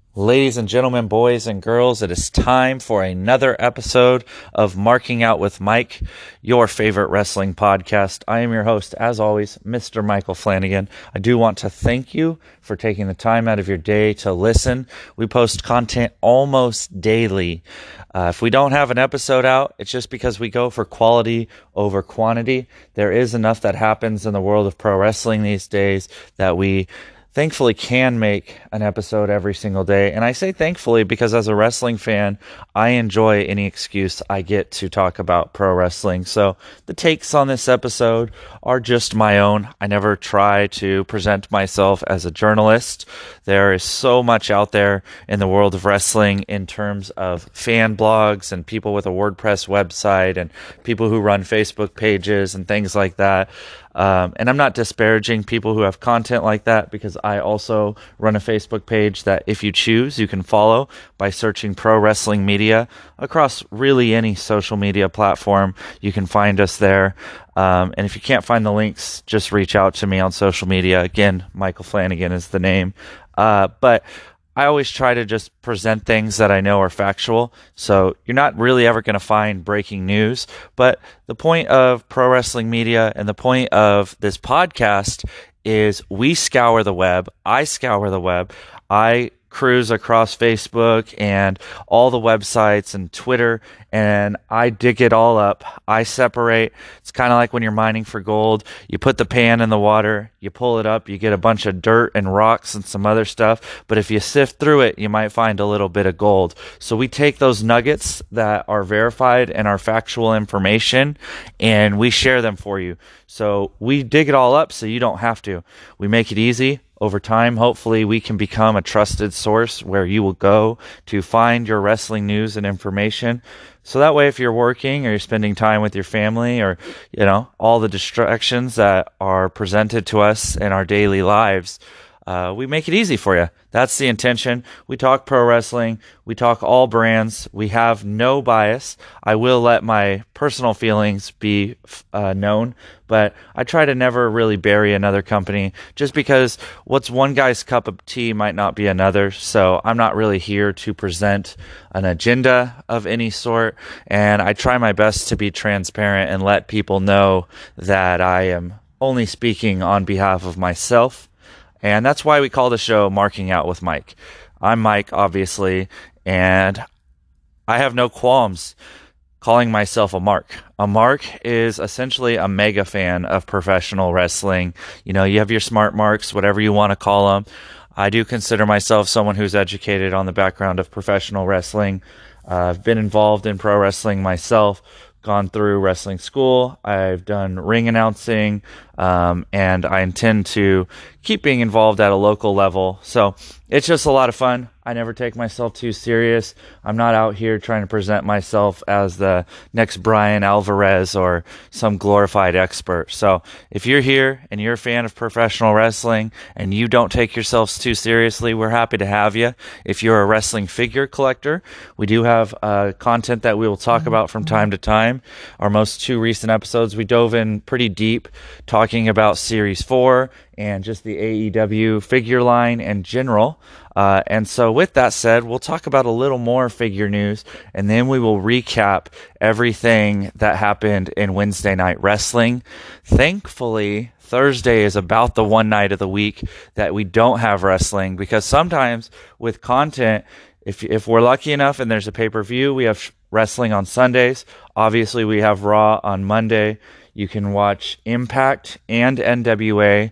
Ladies and gentlemen, boys and girls, it is time for another episode of Marking Out with Mike, your favorite wrestling podcast. I am your host, as always, Mr. Michael Flanagan. I do want to thank you for taking the time out of your day to listen. We post content almost daily. If we don't have an episode out, it's just because we go for quality over quantity. There is enough that happens in the world of pro wrestling these days that we thankfully can make an episode every single day. And I say thankfully because as a wrestling fan, I enjoy any excuse I get to talk about pro wrestling. So the takes on this episode are just my own. I never try to present myself as a journalist. There is so much out there in the world of wrestling in terms of fan blogs and people with a WordPress website and people who run Facebook pages and things like that. And I'm not disparaging people who have content like that because I also run a Facebook page that if you choose, you can follow by searching Pro Wrestling Media across really any social media platform. You can find us there. And if you can't find the links, just reach out to me on social media. Again, Michael Flanagan is the name. But I always try to just present things that I know are factual. So you're not really ever going to find breaking news. But the point of Pro Wrestling Media and the point of this podcast is we scour the web. I scour the web. I cruise across Facebook and all the websites and Twitter, and I dig it all up. I separate. It's kind of like when you're mining for gold. You put the pan in the water, you pull it up, you get a bunch of dirt and rocks and some other stuff, but if you sift through it, you might find a little bit of gold. So we take those nuggets that are verified and are factual information, and we share them for you. So we dig it all up so you don't have to. We make it easy. Over time, hopefully, we can become a trusted source where you will go to find your wrestling news and information. So that way, if you're working or you're spending time with your family or, all the distractions that are presented to us in our daily lives, we make it easy for you. That's the intention. We talk pro wrestling. We talk all brands. We have no bias. I will let my personal feelings be known, but I try to never really bury another company just because what's one guy's cup of tea might not be another. So I'm not really here to present an agenda of any sort. And I try my best to be transparent and let people know that I am only speaking on behalf of myself. And that's why we call the show Marking Out with Mike. I'm Mike, obviously, and I have no qualms calling myself a mark. A mark is essentially a mega fan of professional wrestling. You have your smart marks, whatever you want to call them. I do consider myself someone who's educated on the background of professional wrestling. I've been involved in pro wrestling myself, gone through wrestling school. I've done ring announcing, and I intend to keep being involved at a local level. So it's just a lot of fun. I never take myself too serious. I'm not out here trying to present myself as the next Brian Alvarez or some glorified expert. So if you're here and you're a fan of professional wrestling and you don't take yourselves too seriously, we're happy to have you. If you're a wrestling figure collector, we do have content that we will talk about from time to time. Our most two recent episodes, we dove in pretty deep talking about Series 4 and just the AEW figure line in general. And so with that said, we'll talk about a little more figure news, and then we will recap everything that happened in Wednesday Night Wrestling. Thankfully, Thursday is about the one night of the week that we don't have wrestling, because sometimes with content, if we're lucky enough and there's a pay-per-view, we have wrestling on Sundays. Obviously, we have Raw on Monday. You can watch Impact and NWA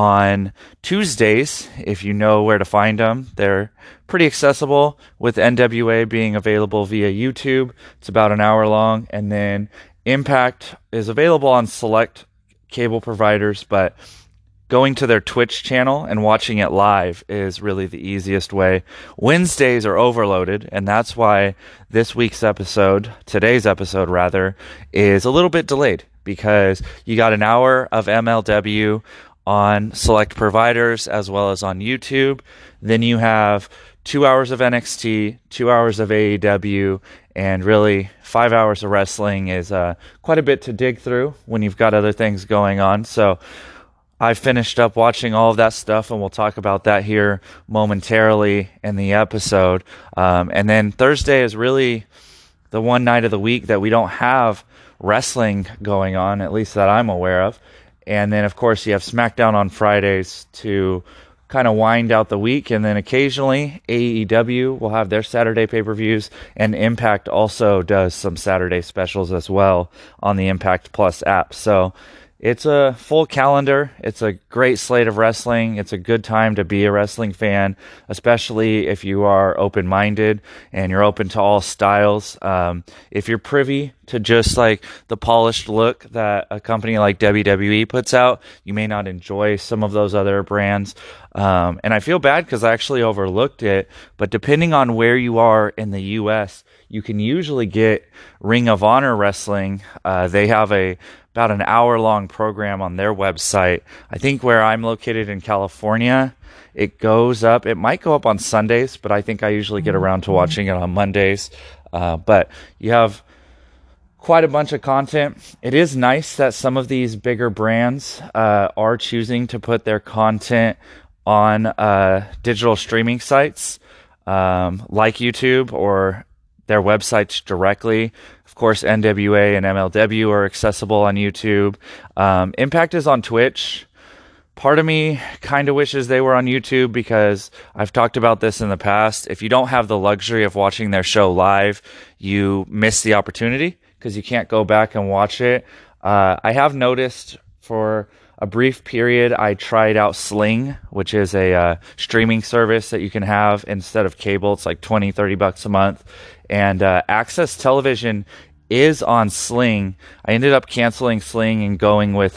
on Tuesdays if you know where to find them. They're pretty accessible, with NWA being available via YouTube. It's about an hour long. And then Impact is available on select cable providers, but going to their Twitch channel and watching it live is really the easiest way. Wednesdays are overloaded, and that's why today's episode rather, is a little bit delayed, because you got an hour of MLW on select providers as well as on YouTube. Then you have 2 hours of NXT, 2 hours of AEW, and really 5 hours of wrestling is quite a bit to dig through when you've got other things going on. So I finished up watching all of that stuff, and we'll talk about that here momentarily in the episode. And then Thursday is really the one night of the week that we don't have wrestling going on, at least that I'm aware of. And then, of course, you have SmackDown on Fridays to kind of wind out the week. And then occasionally AEW will have their Saturday pay-per-views, and Impact also does some Saturday specials as well on the Impact Plus app. So it's a full calendar. It's a great slate of wrestling. It's a good time to be a wrestling fan, especially if you are open-minded and you're open to all styles. If you're privy to just like the polished look that a company like WWE puts out, you may not enjoy some of those other brands. And I feel bad because I actually overlooked it, but depending on where you are in the U.S., you can usually get Ring of Honor Wrestling. They have about an hour-long program on their website. I think where I'm located in California, it goes up. It might go up on Sundays, but I think I usually get around to watching it on Mondays. But you have quite a bunch of content. It is nice that some of these bigger brands are choosing to put their content on digital streaming sites like YouTube or their websites directly. Of course, NWA and MLW are accessible on YouTube. Impact is on Twitch. Part of me kind of wishes they were on YouTube because I've talked about this in the past. If you don't have the luxury of watching their show live, you miss the opportunity because you can't go back and watch it. I have noticed for a brief period, I tried out Sling, which is a streaming service that you can have instead of cable. It's like $20-$30 a month. And Access Television is on Sling. I ended up canceling Sling and going with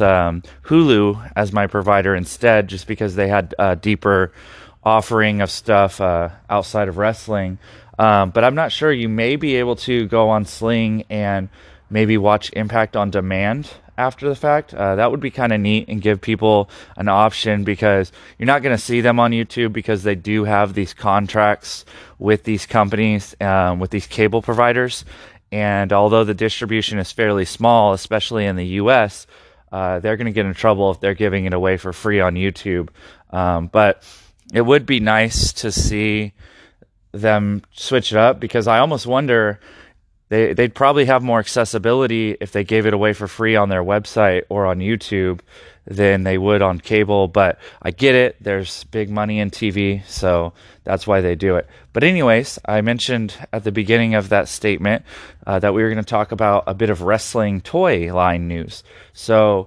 Hulu as my provider instead, just because they had a deeper offering of stuff outside of wrestling. But I'm not sure. You may be able to go on Sling and maybe watch Impact on demand after the fact. That would be kind of neat and give people an option, because you're not going to see them on YouTube because they do have these contracts with these companies, with these cable providers. And although the distribution is fairly small, especially in the US, they're going to get in trouble if they're giving it away for free on YouTube. But it would be nice to see them switch it up, because I almost wonder they'd probably have more accessibility if they gave it away for free on their website or on YouTube than they would on cable. But I get it. There's big money in TV, so that's why they do it. But anyways, I mentioned at the beginning of that statement that we were going to talk about a bit of wrestling toy line news. So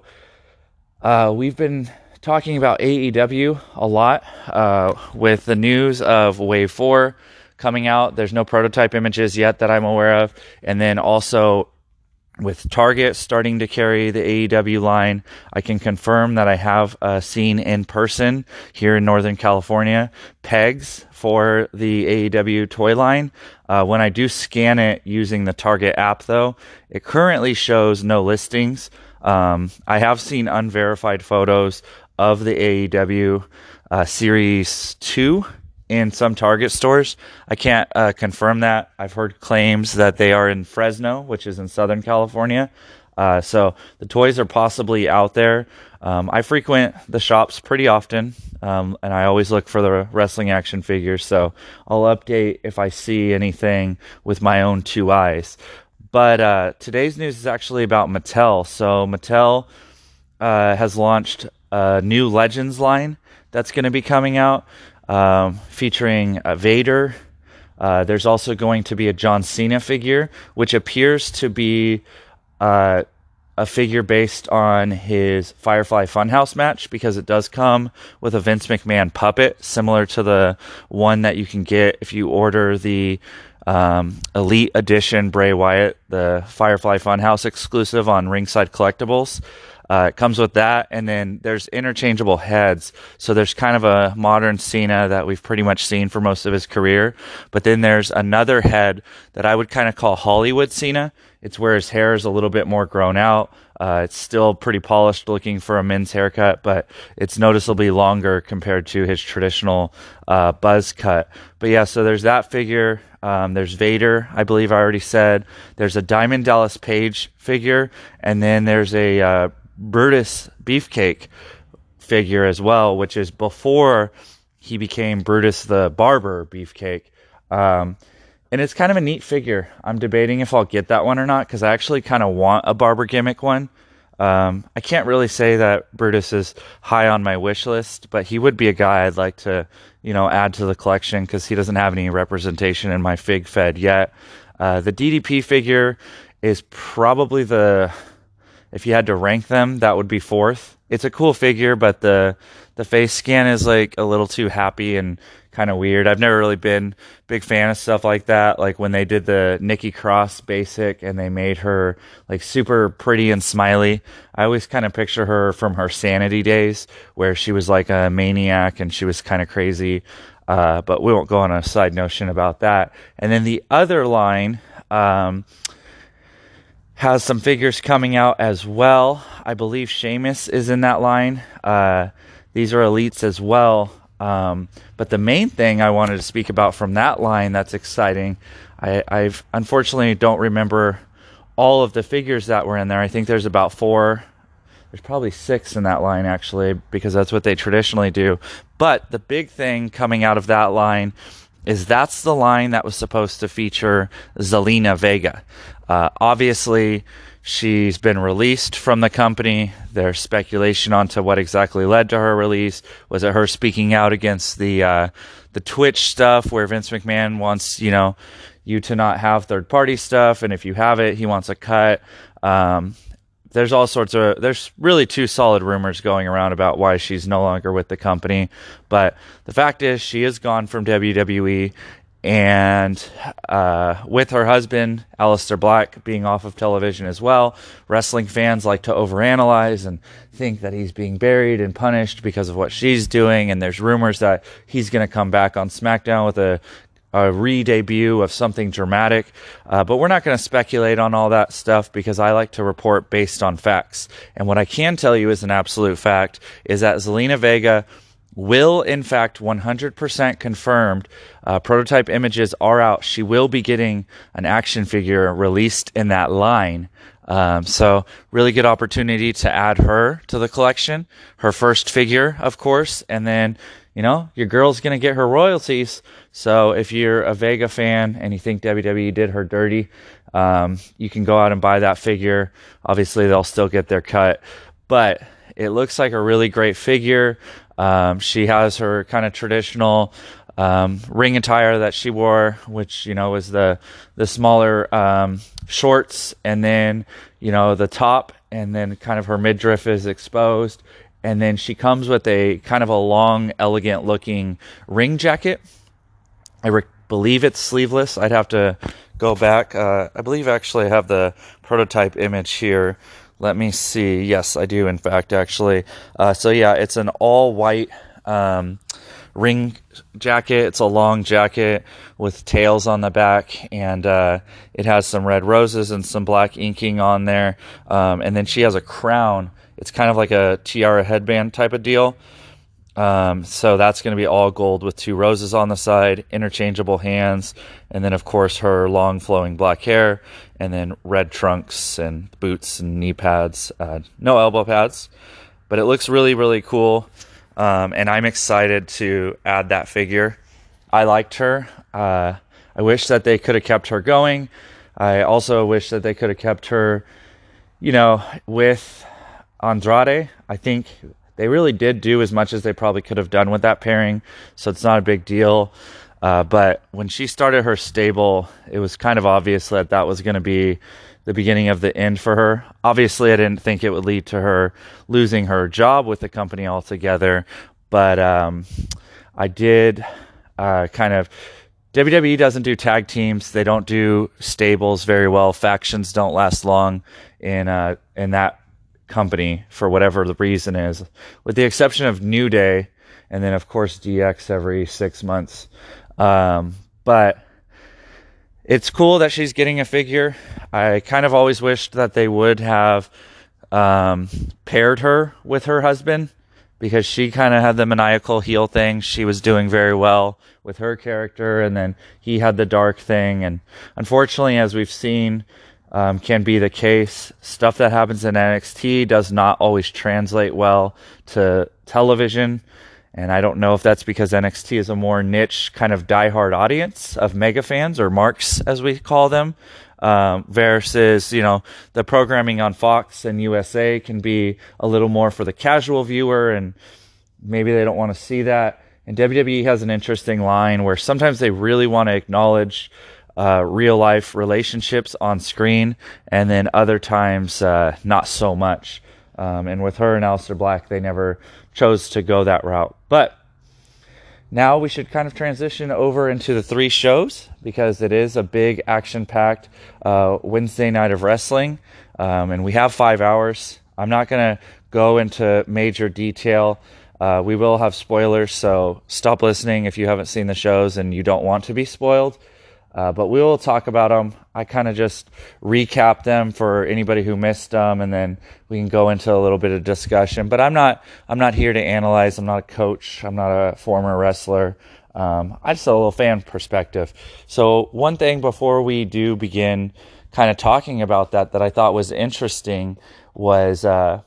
we've been talking about AEW a lot with the news of Wave 4 coming out. There's no prototype images yet that I'm aware of. And then also with Target starting to carry the AEW line, I can confirm that I have seen in person here in Northern California pegs for the AEW toy line. When I do scan it using the Target app, though, it currently shows no listings. I have seen unverified photos of the AEW Series 2 in some Target stores. I can't confirm that. I've heard claims that they are in Fresno, which is in Southern California. So the toys are possibly out there. I frequent the shops pretty often, and I always look for the wrestling action figures. So I'll update if I see anything with my own two eyes. But today's news is actually about Mattel. So Mattel has launched a new Legends line that's going to be coming out, featuring Vader. There's also going to be a John Cena figure, which appears to be a figure based on his Firefly Funhouse match, because it does come with a Vince McMahon puppet, similar to the one that you can get if you order the Elite Edition Bray Wyatt, the Firefly Funhouse exclusive on Ringside Collectibles. It comes with that, and then there's interchangeable heads. So there's kind of a modern Cena that we've pretty much seen for most of his career, but then there's another head that I would kind of call Hollywood Cena. It's where his hair is a little bit more grown out. It's still pretty polished looking for a men's haircut, but it's noticeably longer compared to his traditional buzz cut. But yeah, so there's that figure. There's Vader, I believe I already said. There's a Diamond Dallas Page figure, and then there's a Brutus Beefcake figure as well, which is before he became Brutus the Barber Beefcake. And it's kind of a neat figure. I'm debating if I'll get that one or not, because I actually kind of want a barber gimmick one. I can't really say that Brutus is high on my wish list, but he would be a guy I'd like to, add to the collection, because he doesn't have any representation in my Fig Fed yet. The DDP figure is probably if you had to rank them, that would be fourth. It's a cool figure, but the face scan is like a little too happy and kind of weird. I've never really been a big fan of stuff like that. Like when they did the Nikki Cross basic and they made her like super pretty and smiley, I always kind of picture her from her Sanity days where she was like a maniac and she was kind of crazy. But we won't go on a side notion about that. And then the other line has some figures coming out as well. I believe Sheamus is in that line. These are elites as well. But the main thing I wanted to speak about from that line that's exciting, I've unfortunately don't remember all of the figures that were in there. I think there's about 4. There's probably 6 in that line, actually, because that's what they traditionally do. But the big thing coming out of that line is that's the line that was supposed to feature Zelina Vega. Obviously, she's been released from the company. There's speculation onto what exactly led to her release. Was it her speaking out against the Twitch stuff where Vince McMahon wants, you to not have third-party stuff, and if you have it, he wants a cut. There's really 2 solid rumors going around about why she's no longer with the company. But the fact is, she is gone from WWE, and with her husband, Aleister Black, being off of television as well, wrestling fans like to overanalyze and think that he's being buried and punished because of what she's doing. And there's rumors that he's going to come back on SmackDown with a re-debut of something dramatic, but we're not going to speculate on all that stuff because I like to report based on facts. And what I can tell you is an absolute fact is that Zelina Vega will, in fact, 100% confirmed. Prototype images are out. She will be getting an action figure released in that line. So really good opportunity to add her to the collection. Her first figure, of course, and then your girl's going to get her royalties. So if you're a Vega fan and you think WWE did her dirty, you can go out and buy that figure. Obviously, they'll still get their cut. But it looks like a really great figure. She has her kind of traditional ring attire that she wore, which, was the smaller shorts, and then, the top, and then kind of her midriff is exposed. And then she comes with a kind of a long, elegant-looking ring jacket. I believe it's sleeveless. I'd have to go back. I believe actually I have the prototype image here. Let me see. Yes, I do, in fact, actually. So, yeah, it's an all-white ring jacket. It's a long jacket with tails on the back, and it has some red roses and some black inking on there. And then she has a crown. It's kind of like a tiara headband type of deal. So that's going to be all gold with 2 roses on the side, interchangeable hands, and then, of course, her long flowing black hair, and then red trunks and boots and knee pads. No elbow pads, but it looks really, really cool. And I'm excited to add that figure. I liked her. I wish that they could have kept her going. I also wish that they could have kept her, with Andrade. I think they really did do as much as they probably could have done with that pairing, so it's not a big deal. But when she started her stable, it was kind of obvious that was going to be the beginning of the end for her. Obviously, I didn't think it would lead to her losing her job with the company altogether, but I did kind of... WWE doesn't do tag teams. They don't do stables very well. Factions don't last long in that company for whatever the reason is, with the exception of New Day, and then of course DX every 6 months. But it's cool that she's getting a figure. I kind of always wished that they would have paired her with her husband, because she kind of had the maniacal heel thing. She was doing very well with her character, and then he had the dark thing. And unfortunately, as we've seen, can be the case. Stuff that happens in NXT does not always translate well to television. And I don't know if that's because NXT is a more niche kind of diehard audience of mega fans, or marks as we call them, versus, the programming on Fox and USA can be a little more for the casual viewer, and maybe they don't want to see that. And WWE has an interesting line where sometimes they really want to acknowledge real life relationships on screen, and then other times not so much. And with her and Aleister Black, they never chose to go that route. But now we should kind of transition over into the 3 shows, because it is a big action-packed Wednesday night of wrestling, and we have 5 hours. I'm not going to go into major detail. We will have spoilers, so stop listening if you haven't seen the shows and you don't want to be spoiled. But we will talk about them. I kind of just recap them for anybody who missed them, and then we can go into a little bit of discussion. But I'm not here to analyze. I'm not a coach. I'm not a former wrestler. I just have a little fan perspective. So one thing before we do begin kind of talking about that I thought was interesting was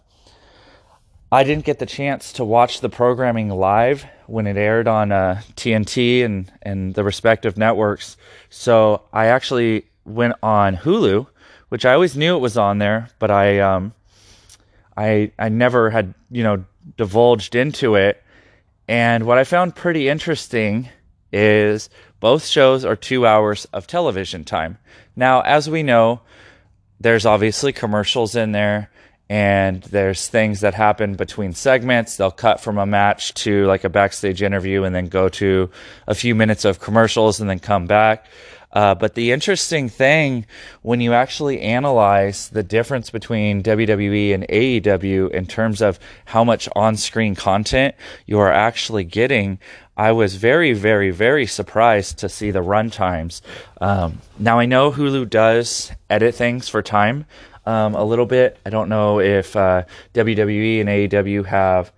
I didn't get the chance to watch the programming live when it aired on TNT and the respective networks. So I actually went on Hulu, which I always knew it was on there, but I never had, divulged into it. And what I found pretty interesting is both shows are 2 hours of television time. Now, as we know, there's obviously commercials in there, and there's things that happen between segments. They'll cut from a match to like a backstage interview and then go to a few minutes of commercials and then come back. But the interesting thing, when you actually analyze the difference between WWE and AEW in terms of how much on-screen content you are actually getting, I was very, very, very surprised to see the run times. Now, I know Hulu does edit things for time a little bit. I don't know if WWE and AEW have,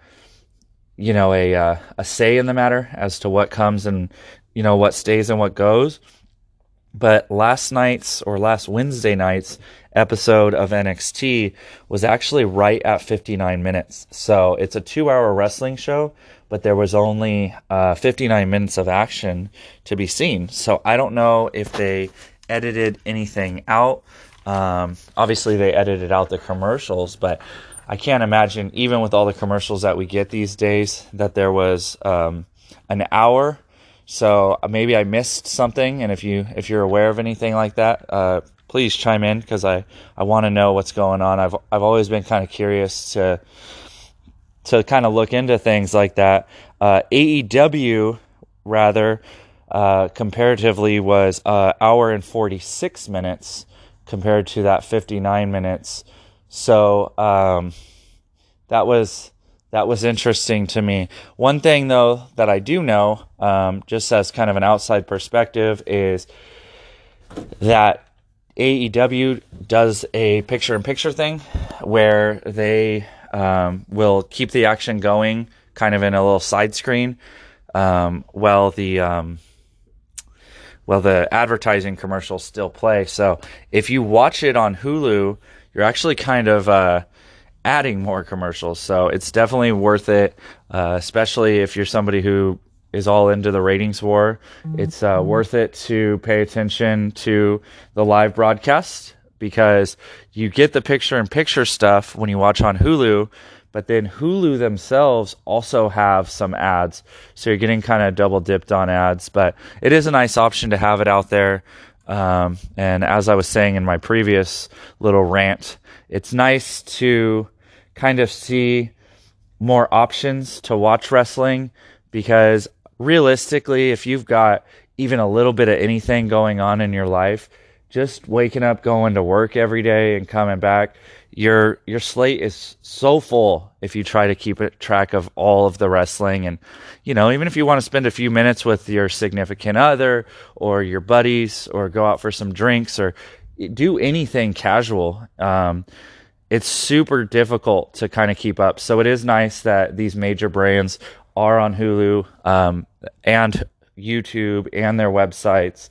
a say in the matter as to what comes and, what stays and what goes. But last Wednesday night's episode of NXT was actually right at 59 minutes. So it's a 2-hour wrestling show, but there was only 59 minutes of action to be seen. So I don't know if they edited anything out. Obviously they edited out the commercials, but I can't imagine, even with all the commercials that we get these days, that there was an hour. So maybe I missed something, and if you're aware of anything like that, please chime in, because I want to know what's going on. I've always been kind of curious to kind of look into things like that. AEW rather comparatively was an hour and 46 minutes compared to that 59 minutes. So that was interesting to me. One thing, though, that I do know, just as kind of an outside perspective, is that AEW does a picture-in-picture thing where they will keep the action going kind of in a little side screen while the advertising commercials still play. So if you watch it on Hulu, you're actually kind of adding more commercials. So it's definitely worth it, especially if you're somebody who is all into the ratings war. It's worth it to pay attention to the live broadcast, because you get the picture-in-picture stuff when you watch on Hulu, but then Hulu themselves also have some ads. So you're getting kind of double dipped on ads, but it is a nice option to have it out there. And as I was saying in my previous little rant, it's nice to kind of see more options to watch wrestling, because realistically, if you've got even a little bit of anything going on in your life, just waking up, going to work every day and coming back, your slate is so full if you try to keep track of all of the wrestling. And, even if you want to spend a few minutes with your significant other or your buddies, or go out for some drinks, or do anything casual, it's super difficult to kind of keep up. So it is nice that these major brands are on Hulu and YouTube and their websites.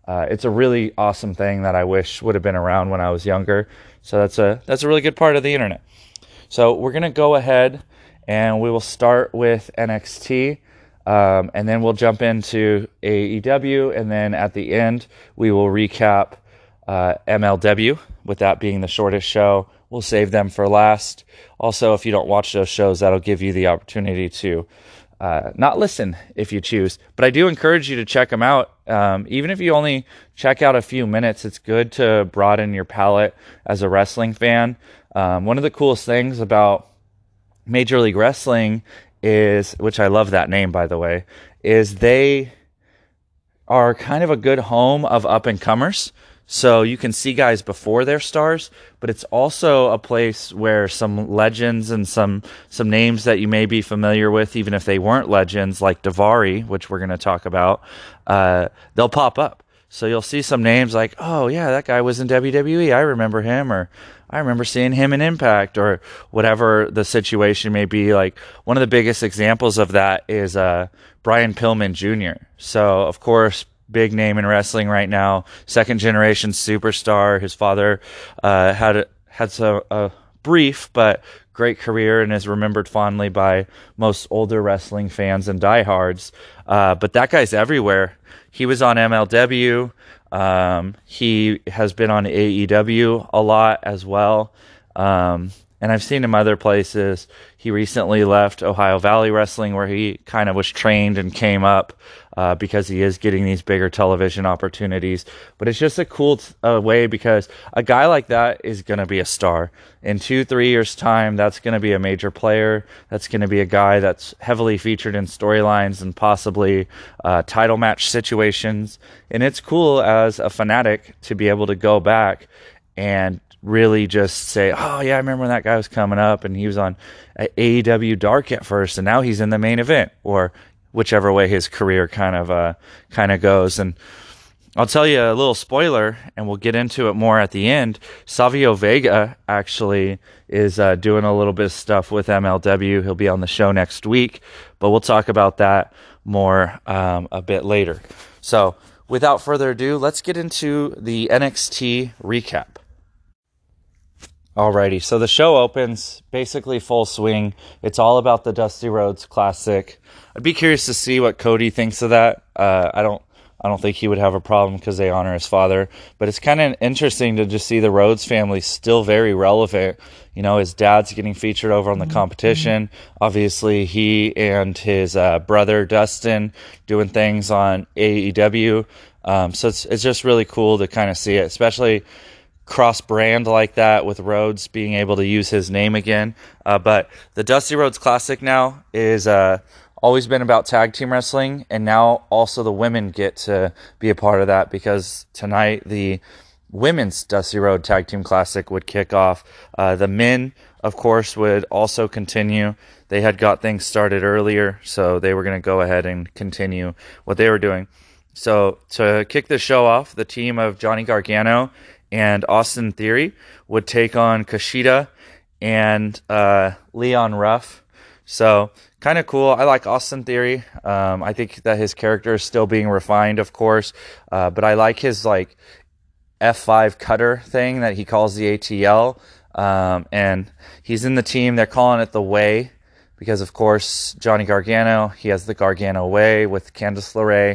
It's a really awesome thing that I wish would have been around when I was younger. So that's a really good part of the internet. So we're going to go ahead and we will start with NXT, and then we'll jump into AEW, and then at the end we will recap MLW, with that being the shortest show. We'll save them for last. Also, if you don't watch those shows, that'll give you the opportunity to not listen if you choose. But I do encourage you to check them out. Even if you only check out a few minutes, it's good to broaden your palate as a wrestling fan. One of the coolest things about Major League Wrestling is, which I love that name, by the way, is they are kind of a good home of up-and-comers. So you can see guys before they're stars, but it's also a place where some legends and some names that you may be familiar with, even if they weren't legends, like Daivari, which we're going to talk about, they'll pop up. So you'll see some names like, oh yeah, that guy was in WWE. I remember him, or I remember seeing him in Impact, or whatever the situation may be. Like, one of the biggest examples of that is Brian Pillman Jr. So, of course, big name in wrestling right now, second generation superstar. His father had a brief but great career and is remembered fondly by most older wrestling fans and diehards. But that guy's everywhere. He was on MLW. He has been on AEW a lot as well. And I've seen him other places. He recently left Ohio Valley Wrestling, where he kind of was trained and came up because he is getting these bigger television opportunities. But it's just a cool way, because a guy like that is going to be a star. In 2-3 years' time, that's going to be a major player. That's going to be a guy that's heavily featured in storylines and possibly title match situations. And it's cool as a fanatic to be able to go back and really just say, oh yeah, I remember when that guy was coming up and he was on AEW Dark at first, and now he's in the main event, or whichever way his career kind of goes. And I'll tell you a little spoiler, and we'll get into it more at the end. Savio Vega actually is doing a little bit of stuff with MLW. He'll be on the show next week, but we'll talk about that more a bit later. So without further ado, let's get into the NXT recap. Alrighty, so the show opens basically full swing. It's all about the Dusty Rhodes Classic. I'd be curious to see what Cody thinks of that. I don't think he would have a problem because they honor his father. But it's kind of interesting to just see the Rhodes family still very relevant. You know, his dad's getting featured over on the competition. Obviously, he and his brother Dustin doing things on AEW. So it's just really cool to kind of see it, especially cross-brand like that, with Rhodes being able to use his name again. But the Dusty Rhodes Classic now is always been about tag team wrestling, and now also the women get to be a part of that, because tonight the women's Dusty Rhodes Tag Team Classic would kick off. The men, of course, would also continue. They had got things started earlier, so they were going to go ahead and continue what they were doing. So to kick the show off, the team of Johnny Gargano and Austin Theory would take on Kushida and Leon Ruff. So kind of cool. I like Austin Theory. I think that his character is still being refined, of course. But I like his like F5 cutter thing that he calls the ATL. And he's in the team. They're calling it the Way, because of course Johnny Gargano, he has the Gargano Way with Candice LeRae.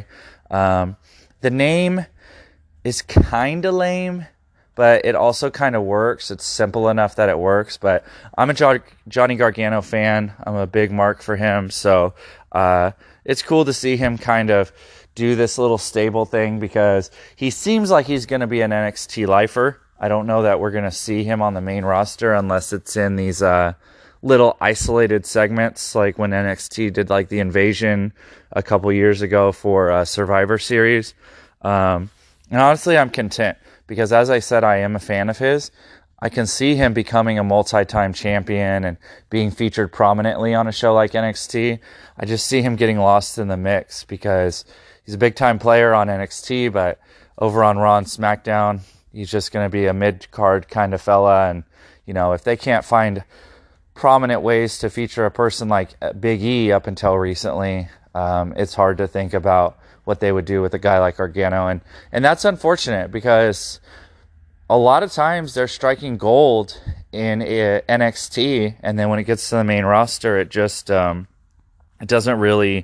The name is kind of lame, but it also kind of works. It's simple enough that it works. But I'm a Johnny Gargano fan. I'm a big mark for him. So it's cool to see him kind of do this little stable thing, because he seems like he's going to be an NXT lifer. I don't know that we're going to see him on the main roster unless it's in these little isolated segments, like when NXT did like the Invasion a couple years ago for Survivor Series. And honestly, I'm content, because as I said, I am a fan of his. I can see him becoming a multi-time champion and being featured prominently on a show like NXT. I just see him getting lost in the mix, because he's a big-time player on NXT, but over on Raw and SmackDown, he's just going to be a mid-card kind of fella. And, you know, if they can't find prominent ways to feature a person like Big E up until recently, it's hard to think about what they would do with a guy like Gargano. And that's unfortunate because a lot of times they're striking gold in NXT, and then when it gets to the main roster, it just it doesn't really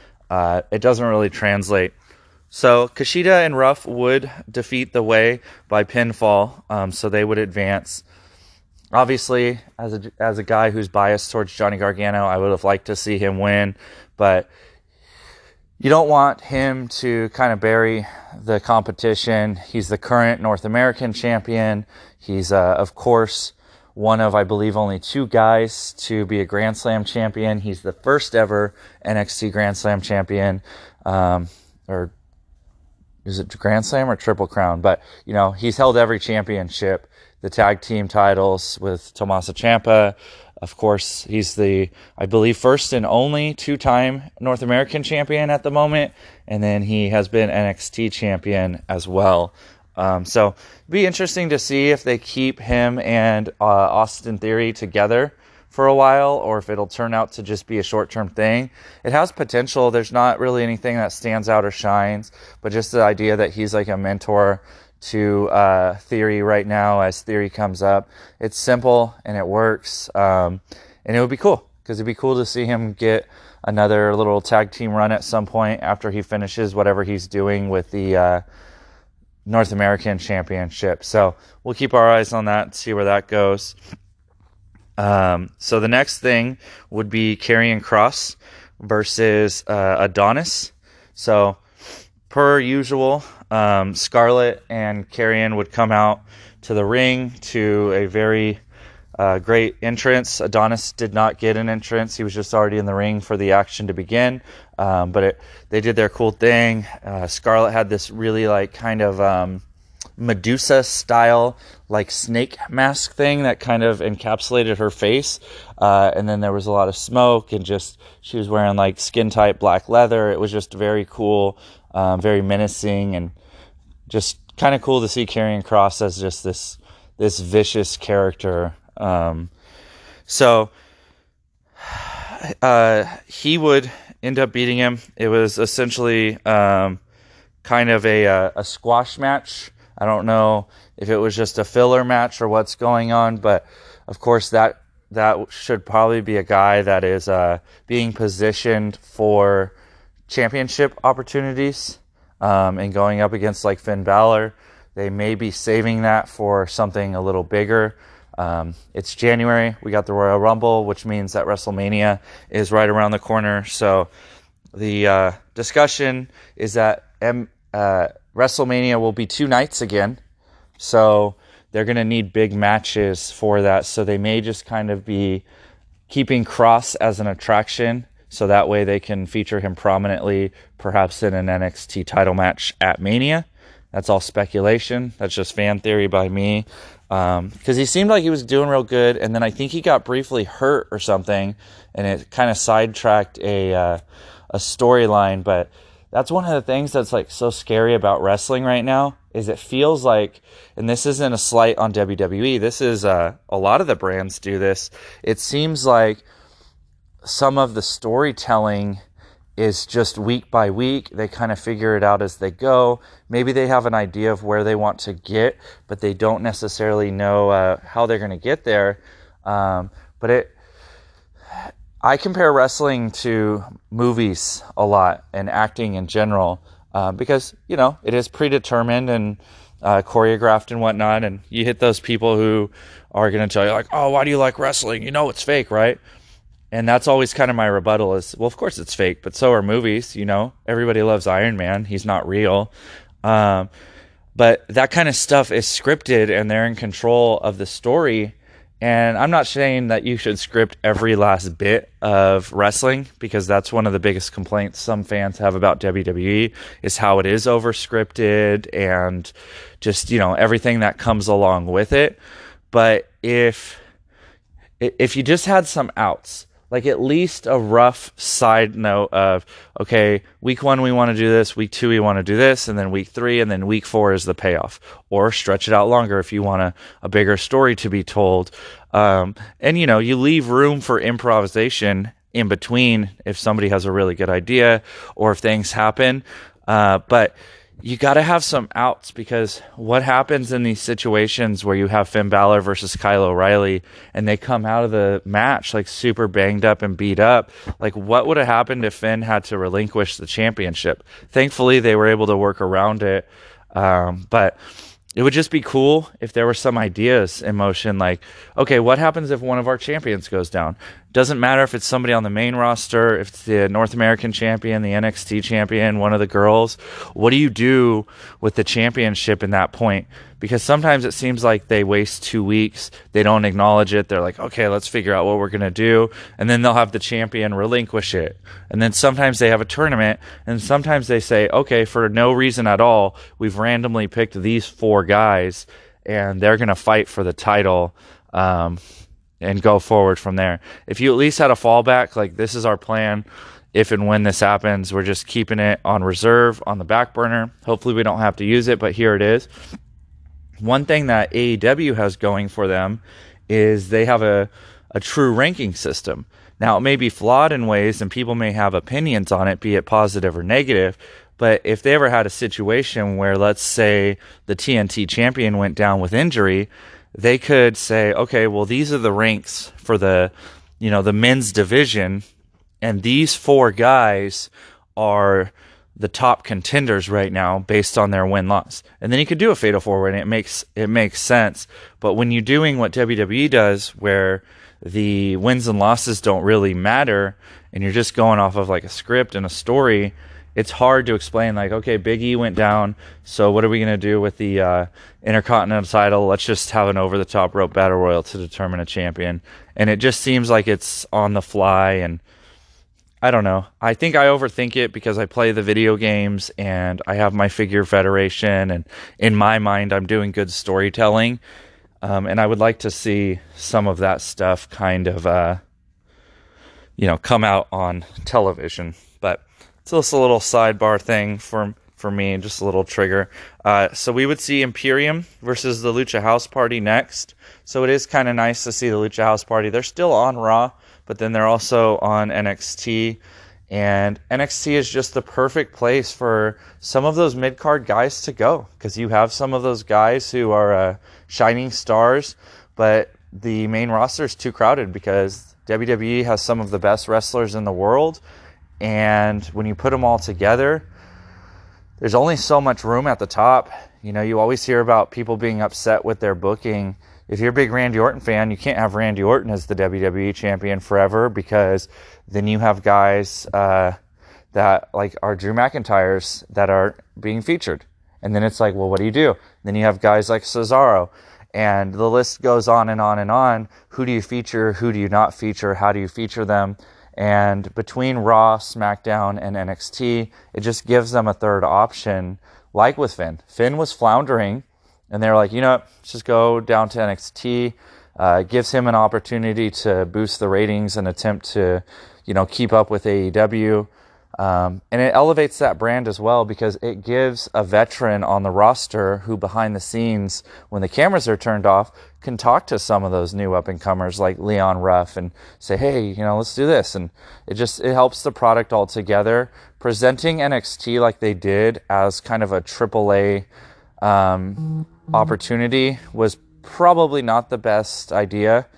translate. So Kushida and Ruff would defeat The Way by pinfall, so they would advance. Obviously, as a guy who's biased towards Johnny Gargano, I would have liked to see him win, but you don't want him to kind of bury the competition. He's the current North American champion. He's, of course, one of, I believe, only 2 guys to be a Grand Slam champion. He's the first ever NXT Grand Slam champion, or is it Grand Slam or Triple Crown? But, he's held every championship, the tag team titles with Tommaso Ciampa. Of course, he's the, I believe, first and only 2-time North American champion at the moment. And then he has been NXT champion as well. So it'd be interesting to see if they keep him and Austin Theory together for a while, or if it'll turn out to just be a short-term thing. It has potential. There's not really anything that stands out or shines, but just the idea that he's like a mentor to Theory right now as Theory comes up. It's simple and it works, and it would be cool because it'd be cool to see him get another little tag team run at some point after he finishes whatever he's doing with the North American Championship. So we'll keep our eyes on that and see where that goes. So the next thing would be Karrion Kross versus Adonis. So per usual, Scarlett and Karrion would come out to the ring to a very great entrance. Adonis did not get an entrance. He was just already in the ring for the action to begin. But they did their cool thing. Scarlett had this really like kind of Medusa style like snake mask thing that kind of encapsulated her face. And then there was a lot of smoke and just she was wearing like skin tight black leather. It was just very cool. Very menacing, and just kind of cool to see Karrion Kross as just this vicious character. So he would end up beating him. It was essentially kind of a squash match. I don't know if it was just a filler match or what's going on, but of course that should probably be a guy that is being positioned for championship opportunities, and going up against like Finn Balor. They may be saving that for something a little bigger. It's January. We got the Royal Rumble, which means that WrestleMania is right around the corner. So the discussion is that WrestleMania will be 2 nights again. So they're going to need big matches for that. So they may just kind of be keeping Kross as an attraction, so that way they can feature him prominently, perhaps in an NXT title match at Mania. That's all speculation. That's just fan theory by me. Because he seemed like he was doing real good, and then I think he got briefly hurt or something, and it kind of sidetracked a storyline. But that's one of the things that's like so scary about wrestling right now, is it feels like, and this isn't a slight on WWE, this is a lot of the brands do this. It seems like some of the storytelling is just week by week. They kind of figure it out as they go. Maybe they have an idea of where they want to get, but they don't necessarily know how they're going to get there. But I compare wrestling to movies a lot and acting in general, because, it is predetermined and choreographed and whatnot. And you hit those people who are going to tell you like, oh, why do you like wrestling? It's fake, right? And that's always kind of my rebuttal is, well, of course it's fake, but so are movies, Everybody loves Iron Man. He's not real. But that kind of stuff is scripted and they're in control of the story. And I'm not saying that you should script every last bit of wrestling, because that's one of the biggest complaints some fans have about WWE is how it is over-scripted and just, everything that comes along with it. But if you just had some outs, like at least a rough side note of, okay, week 1 we want to do this, week 2 we want to do this, and then week 3, and then week 4 is the payoff. Or stretch it out longer if you want a bigger story to be told. And you leave room for improvisation in between if somebody has a really good idea or if things happen. But you got to have some outs, because what happens in these situations where you have Finn Balor versus Kyle O'Reilly and they come out of the match like super banged up and beat up? Like, what would have happened if Finn had to relinquish the championship? Thankfully, they were able to work around it. But it would just be cool if there were some ideas in motion, like, okay, what happens if one of our champions goes down? Doesn't matter if it's somebody on the main roster, if it's the North American champion, the NXT champion, one of the girls. What do you do with the championship in that point? Because sometimes it seems like they waste 2 weeks. They don't acknowledge it. They're like, okay, let's figure out what we're going to do. And then they'll have the champion relinquish it. And then sometimes they have a tournament. And sometimes they say, okay, for no reason at all, we've randomly picked these 4 guys and they're going to fight for the title. And go forward from there. If you at least had a fallback, like, this is our plan, if and when this happens, we're just keeping it on reserve, on the back burner. Hopefully we don't have to use it, but here it is. One thing that AEW has going for them is they have a true ranking system. Now, it may be flawed in ways, and people may have opinions on it, be it positive or negative, but if they ever had a situation where, let's say, the TNT champion went down with injury, they could say, okay, well, these are the ranks for the men's division, and these 4 guys are the top contenders right now based on their win-loss. And then you could do a fatal 4-way, and it makes sense. But when you're doing what WWE does, where the wins and losses don't really matter, and you're just going off of like a script and a story, it's hard to explain, like, okay, Big E went down, so what are we going to do with the Intercontinental title? Let's just have an over-the-top rope battle royal to determine a champion. And it just seems like it's on the fly, and I don't know. I think I overthink it because I play the video games, and I have my figure federation, and in my mind, I'm doing good storytelling. And I would like to see some of that stuff kind of, come out on television. But it's just a little sidebar thing for me, just a little trigger. So we would see Imperium versus the Lucha House Party next. So it is kind of nice to see the Lucha House Party. They're still on Raw, but then they're also on NXT. And NXT is just the perfect place for some of those mid-card guys to go, because you have some of those guys who are shining stars, but the main roster is too crowded because WWE has some of the best wrestlers in the world. And when you put them all together, there's only so much room at the top. You always hear about people being upset with their booking. If you're a big Randy Orton fan, you can't have Randy Orton as the WWE champion forever, because then you have guys that like are Drew McIntyres that are being featured. And then it's like, well, what do you do? Then you have guys like Cesaro. And the list goes on and on and on. Who do you feature? Who do you not feature? How do you feature them? And between Raw, SmackDown, and NXT, it just gives them a third option, like with Finn. Finn was floundering, and they were like, let's just go down to NXT. Gives him an opportunity to boost the ratings and attempt to, keep up with AEW. And it elevates that brand as well, because it gives a veteran on the roster who behind the scenes, when the cameras are turned off, can talk to some of those new up-and-comers like Leon Ruff and say, hey, let's do this. And it helps the product all together. Presenting NXT like they did as kind of a AAA opportunity was probably not the best idea.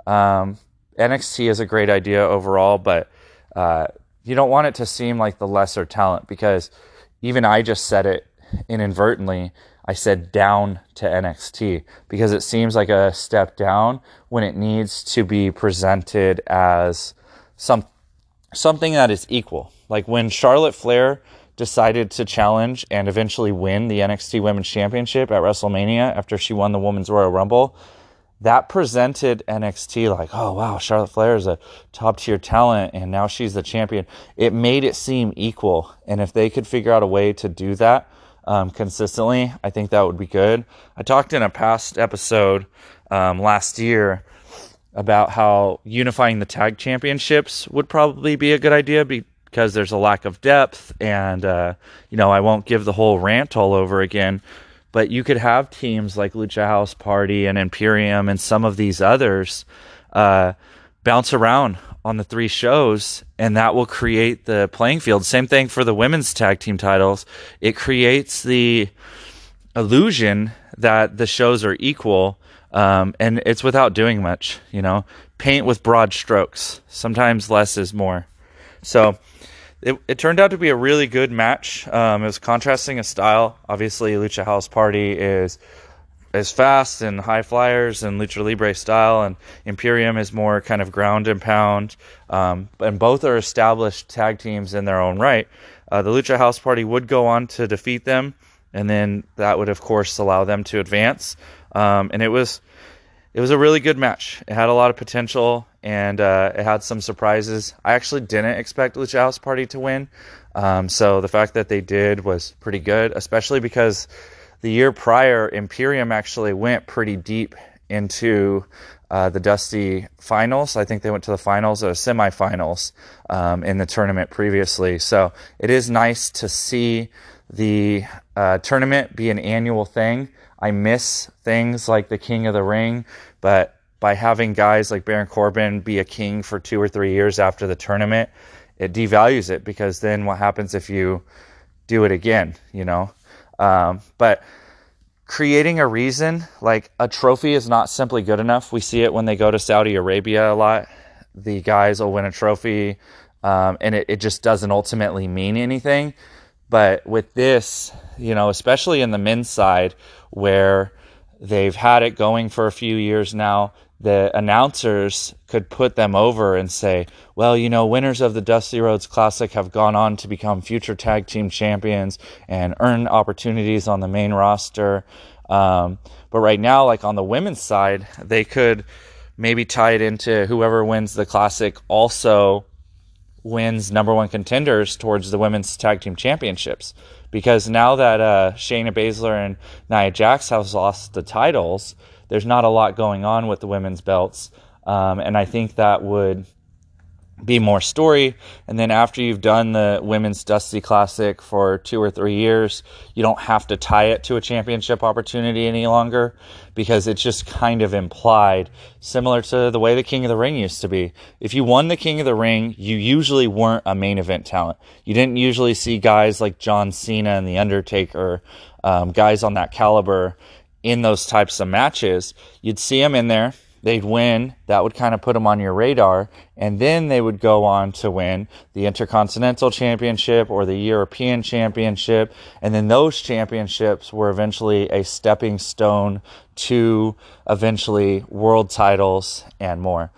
NXT is a great idea overall, but you don't want it to seem like the lesser talent, because even I just said it inadvertently. I said down to NXT, because it seems like a step down when it needs to be presented as something that is equal. Like when Charlotte Flair decided to challenge and eventually win the NXT Women's Championship at WrestleMania after she won the Women's Royal Rumble, that presented NXT like, oh, wow, Charlotte Flair is a top-tier talent, and now she's the champion. It made it seem equal, and if they could figure out a way to do that consistently, I think that would be good. I talked in a past episode last year about how unifying the tag championships would probably be a good idea, because there's a lack of depth, and, I won't give the whole rant all over again. But you could have teams like Lucha House Party and Imperium and some of these others bounce around on the 3 shows, and that will create the playing field. Same thing for the women's tag team titles. It creates the illusion that the shows are equal, and it's without doing much, paint with broad strokes. Sometimes less is more. So it turned out to be a really good match. It was contrasting a style. Obviously, Lucha House Party is fast and high flyers and Lucha Libre style, and Imperium is more kind of ground and pound. And both are established tag teams in their own right. The Lucha House Party would go on to defeat them, and then that would, of course, allow them to advance. And it was a really good match. It had a lot of potential, and it had some surprises. I actually didn't expect Lucha House Party to win, so the fact that they did was pretty good, especially because the year prior, Imperium actually went pretty deep into the Dusty finals. I think they went to the finals or semifinals in the tournament previously. So it is nice to see the tournament be an annual thing. I miss things like the King of the Ring, but by having guys like Baron Corbin be a king for 2 or 3 years after the tournament, it devalues it, because then what happens if you do it again, but creating a reason, like a trophy is not simply good enough. We see it when they go to Saudi Arabia a lot. The guys will win a trophy, and it just doesn't ultimately mean anything. But with this, especially in the men's side, where they've had it going for a few years now, the announcers could put them over and say, well, winners of the Dusty Rhodes Classic have gone on to become future tag team champions and earn opportunities on the main roster. But right now, like on the women's side, they could maybe tie it into whoever wins the Classic also wins number 1 contenders towards the women's tag team championships. Because now that Shayna Baszler and Nia Jax have lost the titles, there's not a lot going on with the women's belts. And I think that would be more story. And then after you've done the Women's Dusty Classic for 2 or 3 years, you don't have to tie it to a championship opportunity any longer, because it's just kind of implied, similar to the way the King of the Ring used to be. If you won the King of the Ring, you usually weren't a main event talent. You didn't usually see guys like John Cena and The Undertaker, guys on that caliber in those types of matches. You'd see them in there. They'd win. That would kind of put them on your radar. And then they would go on to win the Intercontinental Championship or the European Championship. And then those championships were eventually a stepping stone to eventually world titles and more.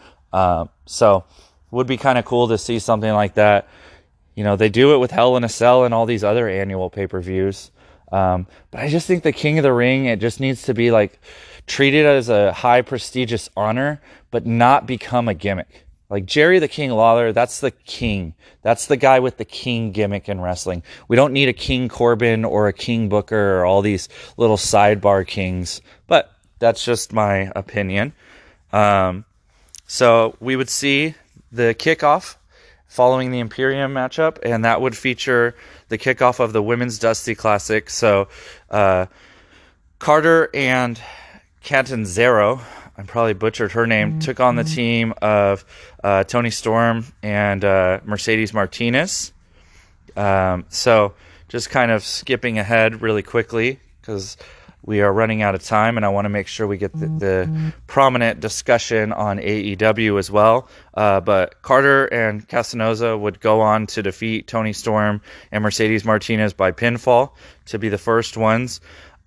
So it would be kind of cool to see something like that. They do it with Hell in a Cell and all these other annual pay-per-views. But I just think the King of the Ring, it just needs to be like treated as a high prestigious honor, but not become a gimmick. Like Jerry the King Lawler, that's the king. That's the guy with the king gimmick in wrestling. We don't need a King Corbin or a King Booker or all these little sidebar kings, but that's just my opinion. So we would see the kickoff following the Imperium matchup, and that would feature the kickoff of the Women's Dusty Classic. So Carter and Catanzaro, I probably butchered her name, took on the team of Toni Storm and Mercedes Martinez. So just kind of skipping ahead really quickly, because we are running out of time, and I want to make sure we get the prominent discussion on AEW as well. But Carter and Casanova would go on to defeat Toni Storm and Mercedes Martinez by pinfall to be the first ones.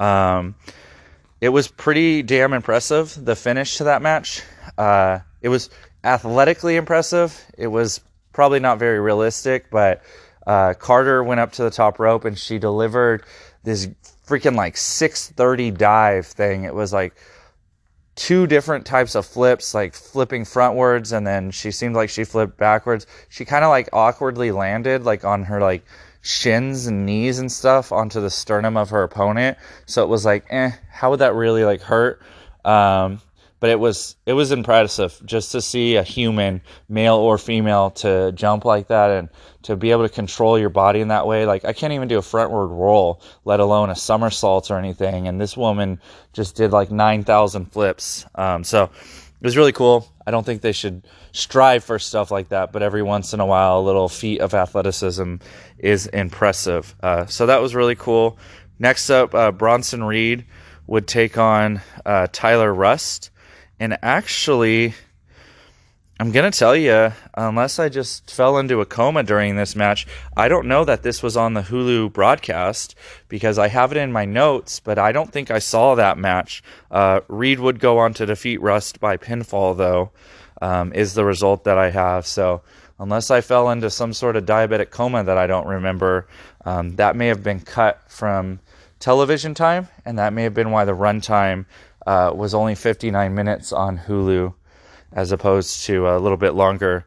It was pretty damn impressive, the finish to that match. It was athletically impressive. It was probably not very realistic, but Carter went up to the top rope and she delivered this freaking like 630 dive thing. It was like 2 different types of flips, like flipping frontwards, and then she seemed like she flipped backwards. She kind of like awkwardly landed like on her like shins and knees and stuff onto the sternum of her opponent. So it was like, how would that really like hurt? But it was impressive just to see a human, male or female, to jump like that and to be able to control your body in that way. Like, I can't even do a frontward roll, let alone a somersault or anything. And this woman just did like 9,000 flips. So it was really cool. I don't think they should strive for stuff like that, but every once in a while, a little feat of athleticism is impressive. So that was really cool. Next up, Bronson Reed would take on Tyler Rust. And actually, I'm going to tell you, unless I just fell into a coma during this match, I don't know that this was on the Hulu broadcast because I have it in my notes, but I don't think I saw that match. Reed would go on to defeat Rust by pinfall, though, is the result that I have. So unless I fell into some sort of diabetic coma that I don't remember, that may have been cut from television time, and that may have been why the runtime was only 59 minutes on Hulu, as opposed to a little bit longer.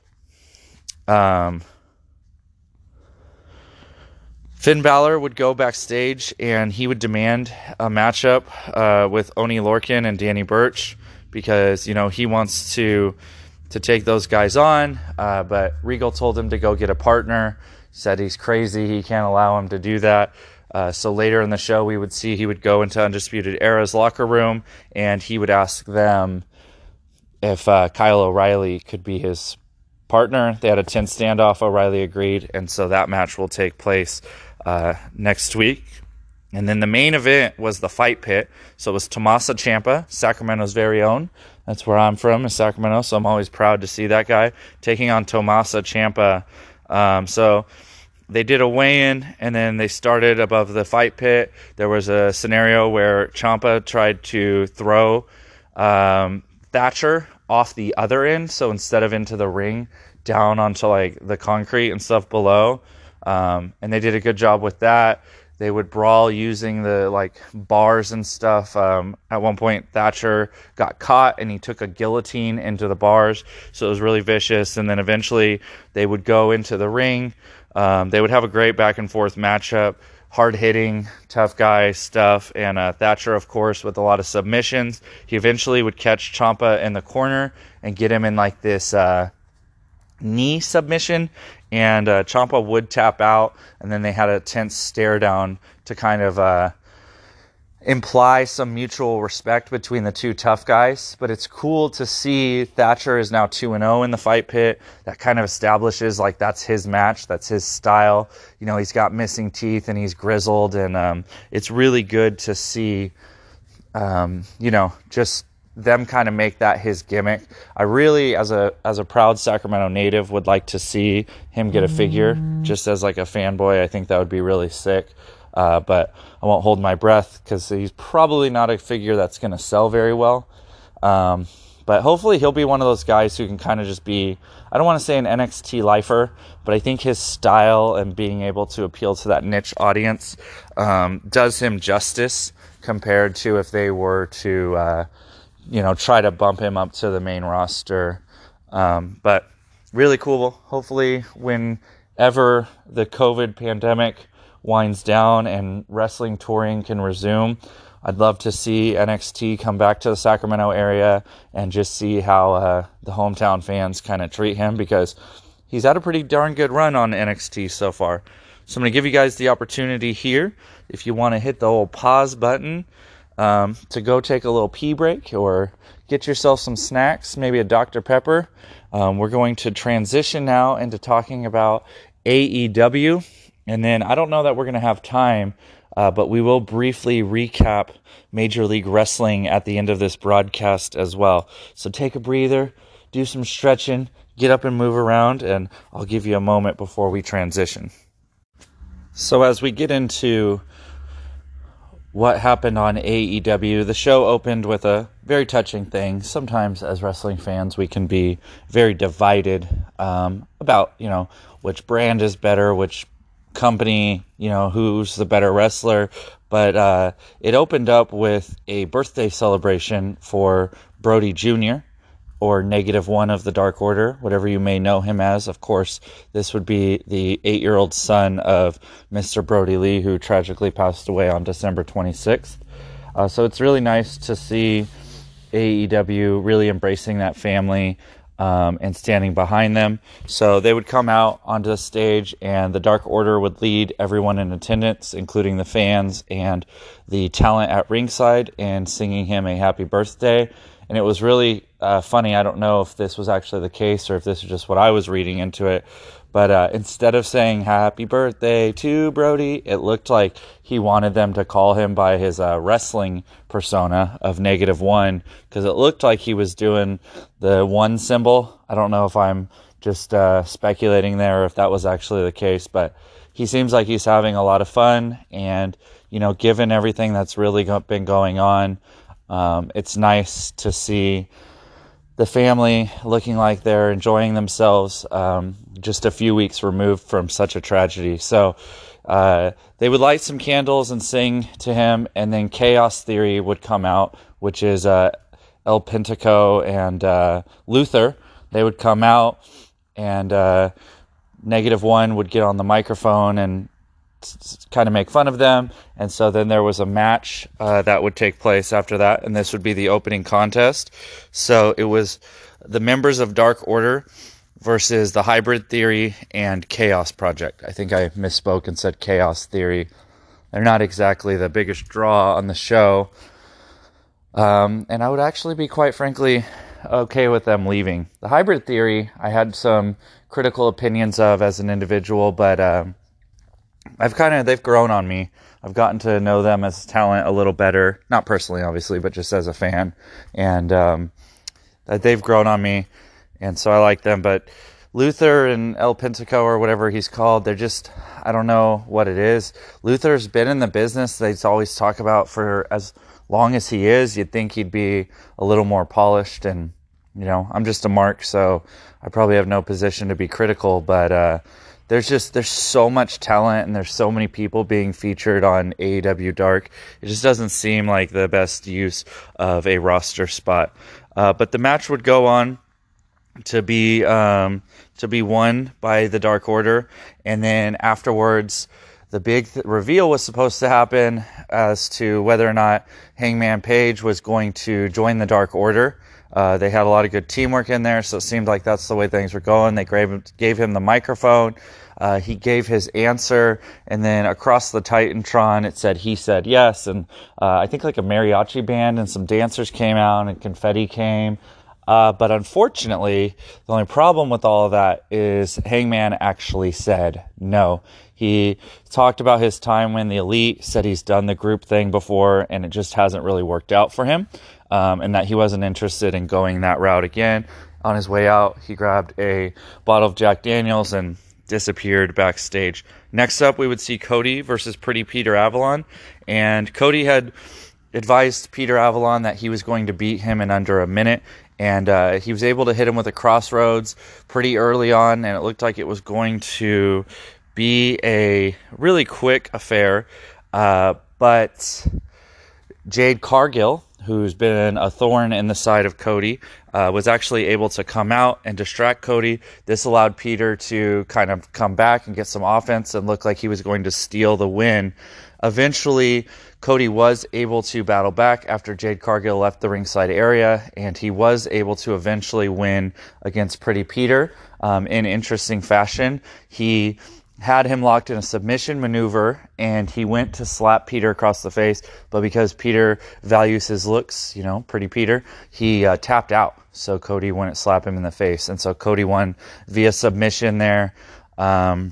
Finn Balor would go backstage and he would demand a matchup with Oney Lorcan and Danny Burch because, he wants to take those guys on, but Regal told him to go get a partner, said he's crazy, he can't allow him to do that. So later in the show, we would see he would go into Undisputed Era's locker room and he would ask them if Kyle O'Reilly could be his partner. They had a tense standoff. O'Reilly agreed, and so that match will take place next week. And then the main event was the Fight Pit. So it was Tommaso Ciampa, Sacramento's very own. That's where I'm from, is Sacramento, so I'm always proud to see that guy taking on Tommaso Ciampa. So they did a weigh-in, and then they started above the Fight Pit. There was a scenario where Ciampa tried to throw Thatcher off the other end, so instead of into the ring, down onto the concrete and stuff below, and they did a good job with that. They would brawl using the bars and stuff. At one point, Thatcher got caught and he took a guillotine into the bars, so it was really vicious. And then eventually they would go into the ring. They would have a great back and forth matchup. Hard-hitting, tough guy stuff, and Thatcher, of course, with a lot of submissions. He eventually would catch Ciampa in the corner and get him in this knee submission, and Ciampa would tap out, and then they had a tense stare down to kind of imply some mutual respect between the two tough guys. But it's cool to see Thatcher is now 2-0 in the Fight Pit. That kind of establishes that's his match, that's his style. He's got missing teeth and he's grizzled, and it's really good to see just them kind of make that his gimmick. I really, as a proud Sacramento native, would like to see him get a figure just as a fanboy. I think that would be really sick. But I won't hold my breath because he's probably not a figure that's going to sell very well. But hopefully he'll be one of those guys who can kind of just be, I don't want to say an NXT lifer, but I think his style and being able to appeal to that niche audience does him justice compared to if they were to, try to bump him up to the main roster. But really cool. Hopefully whenever the COVID pandemic winds down and wrestling touring can resume, I'd love to see NXT come back to the Sacramento area and just see how the hometown fans kind of treat him, because he's had a pretty darn good run on NXT so far. So I'm going to give you guys the opportunity here, if you want to hit the old pause button, to go take a little pee break or get yourself some snacks, maybe a Dr. Pepper. We're going to transition now into talking about AEW. And then I don't know that we're going to have time, but we will briefly recap Major League Wrestling at the end of this broadcast as well. So take a breather, do some stretching, get up and move around, and I'll give you a moment before we transition. So as we get into what happened on AEW, the show opened with a very touching thing. Sometimes as wrestling fans, we can be very divided about, which brand is better, which company, who's the better wrestler. But it opened up with a birthday celebration for Brody Jr., or -1 of the Dark Order, whatever you may know him as. Of course, this would be the 8-year-old son of Mr. Brody Lee, who tragically passed away on December 26th. So it's really nice to see AEW really embracing that family and standing behind them. So they would come out onto the stage, and the Dark Order would lead everyone in attendance, including the fans and the talent at ringside, and singing him a happy birthday. And it was really funny. I don't know if this was actually the case or if this is just what I was reading into it. But instead of saying happy birthday to Brody, it looked like he wanted them to call him by his wrestling persona of -1, because it looked like he was doing the one symbol. I don't know if I'm just speculating there or if that was actually the case, but he seems like he's having a lot of fun. And, given everything that's really been going on, it's nice to see the family looking like they're enjoying themselves, just a few weeks removed from such a tragedy. So they would light some candles and sing to him, and then Chaos Theory would come out, which is El Pentaco and Luther. They would come out, and -1 would get on the microphone and kind of make fun of them. And so then there was a match that would take place after that, and this would be the opening contest. So it was the members of Dark Order versus the Hybrid Theory and Chaos Project. I think I misspoke and said Chaos Theory. They're not exactly the biggest draw on the show, and I would actually be, quite frankly, okay with them leaving. The Hybrid Theory I had some critical opinions of as an individual, but they've grown on me. I've gotten to know them as talent a little better, not personally, obviously, but just as a fan. And they've grown on me, and so I like them. But Luther and El Pentaco, or whatever he's called, they're just, I don't know what it is. Luther's been in the business, they always talk about, for as long as he is. You'd think he'd be a little more polished, and, I'm just a mark, so I probably have no position to be critical, but there's so much talent, and there's so many people being featured on AEW Dark. It just doesn't seem like the best use of a roster spot. But the match would go on to be won by the Dark Order, and then afterwards, the big reveal was supposed to happen as to whether or not Hangman Page was going to join the Dark Order. They had a lot of good teamwork in there, so it seemed like that's the way things were going. They gave him the microphone. He gave his answer, and then across the Titantron, it said he said yes. And I think like a mariachi band and some dancers came out, and confetti came. But unfortunately, the only problem with all of that is Hangman actually said no. He talked about his time when the Elite, said he's done the group thing before, and it just hasn't really worked out for him, and that he wasn't interested in going that route again. On his way out, he grabbed a bottle of Jack Daniels and disappeared backstage. Next up, we would see Cody versus Pretty Peter Avalon, and Cody had advised Peter Avalon that he was going to beat him in under a minute, and he was able to hit him with a crossroads pretty early on, and it looked like it was going to be a really quick affair, but Jade Cargill, who's been a thorn in the side of Cody, was actually able to come out and distract Cody. This allowed Peter to kind of come back and get some offense and look like he was going to steal the win. Eventually, Cody was able to battle back after Jade Cargill left the ringside area, and he was able to eventually win against Pretty Peter in interesting fashion. He had him locked in a submission maneuver, and he went to slap Peter across the face, but because Peter values his looks, Pretty Peter, he tapped out, so Cody wouldn't slap him in the face, and so Cody won via submission there. And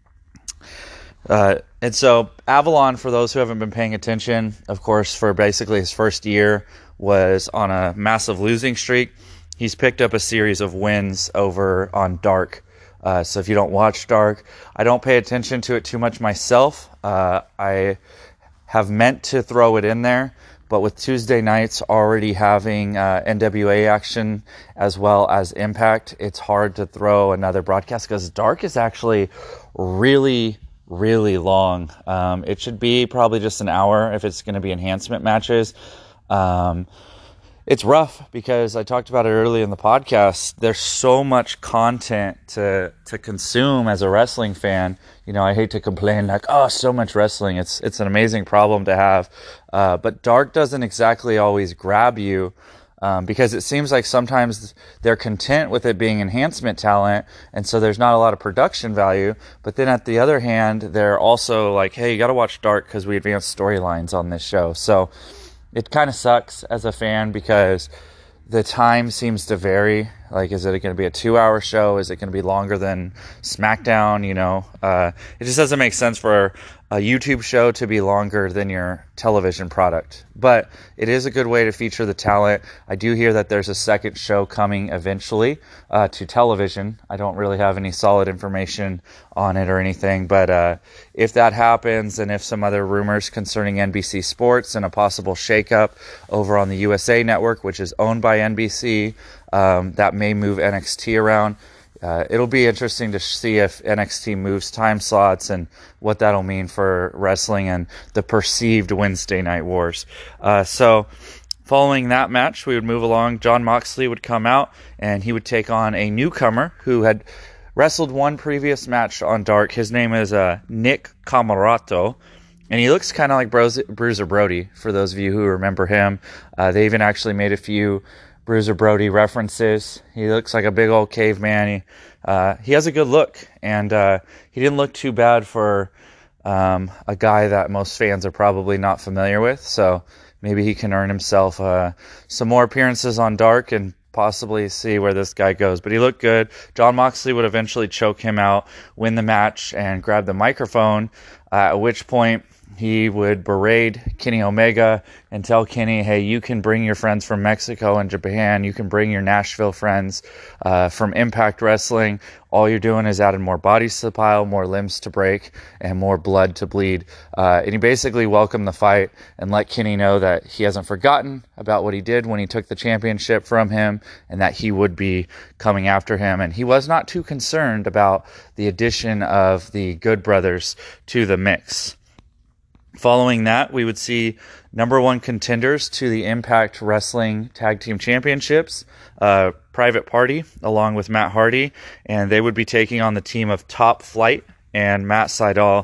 so Avalon, for those who haven't been paying attention, of course, for basically his first year, was on a massive losing streak. He's picked up a series of wins over on Dark. So if you don't watch Dark, I don't pay attention to it too much myself. I have meant to throw it in there, but with Tuesday nights already having NWA action as well as Impact, it's hard to throw another broadcast because Dark is actually really, really long. It should be probably just an hour if it's going to be enhancement matches. It's rough because I talked about it early in the podcast. There's so much content to consume as a wrestling fan. I hate to complain like, oh, so much wrestling. It's an amazing problem to have. But Dark doesn't exactly always grab you because it seems like sometimes they're content with it being enhancement talent, and so there's not a lot of production value. But then at the other hand, they're also like, hey, you got to watch Dark because we advance storylines on this show. So it kind of sucks as a fan because the time seems to vary. Like, is it going to be a 2-hour show? Is it going to be longer than SmackDown? It just doesn't make sense for a YouTube show to be longer than your television product. But it is a good way to feature the talent. I do hear that there's a second show coming eventually to television. I don't really have any solid information on it or anything. But if that happens, and if some other rumors concerning NBC Sports and a possible shakeup over on the USA Network, which is owned by NBC, that may move NXT around. It'll be interesting to see if NXT moves time slots and what that'll mean for wrestling and the perceived Wednesday Night Wars. So following that match, we would move along. Jon Moxley would come out, and he would take on a newcomer who had wrestled one previous match on Dark. His name is Nick Comoroto, and he looks kind of like Bruiser Brody, for those of you who remember him. They even actually made a few Bruiser Brody references. He looks like a big old caveman. He has a good look, and he didn't look too bad for a guy that most fans are probably not familiar with. So maybe he can earn himself some more appearances on Dark and possibly see where this guy goes. But he looked good. Jon Moxley would eventually choke him out, win the match, and grab the microphone, at which point he would berate Kenny Omega and tell Kenny, hey, you can bring your friends from Mexico and Japan. You can bring your Nashville friends from Impact Wrestling. All you're doing is adding more bodies to the pile, more limbs to break, and more blood to bleed. And he basically welcomed the fight and let Kenny know that he hasn't forgotten about what he did when he took the championship from him, and that he would be coming after him. And he was not too concerned about the addition of the Good Brothers to the mix. Following that, we would see number one contenders to the Impact Wrestling Tag Team Championships, Private Party, along with Matt Hardy, and they would be taking on the team of Top Flight and Matt Sydal.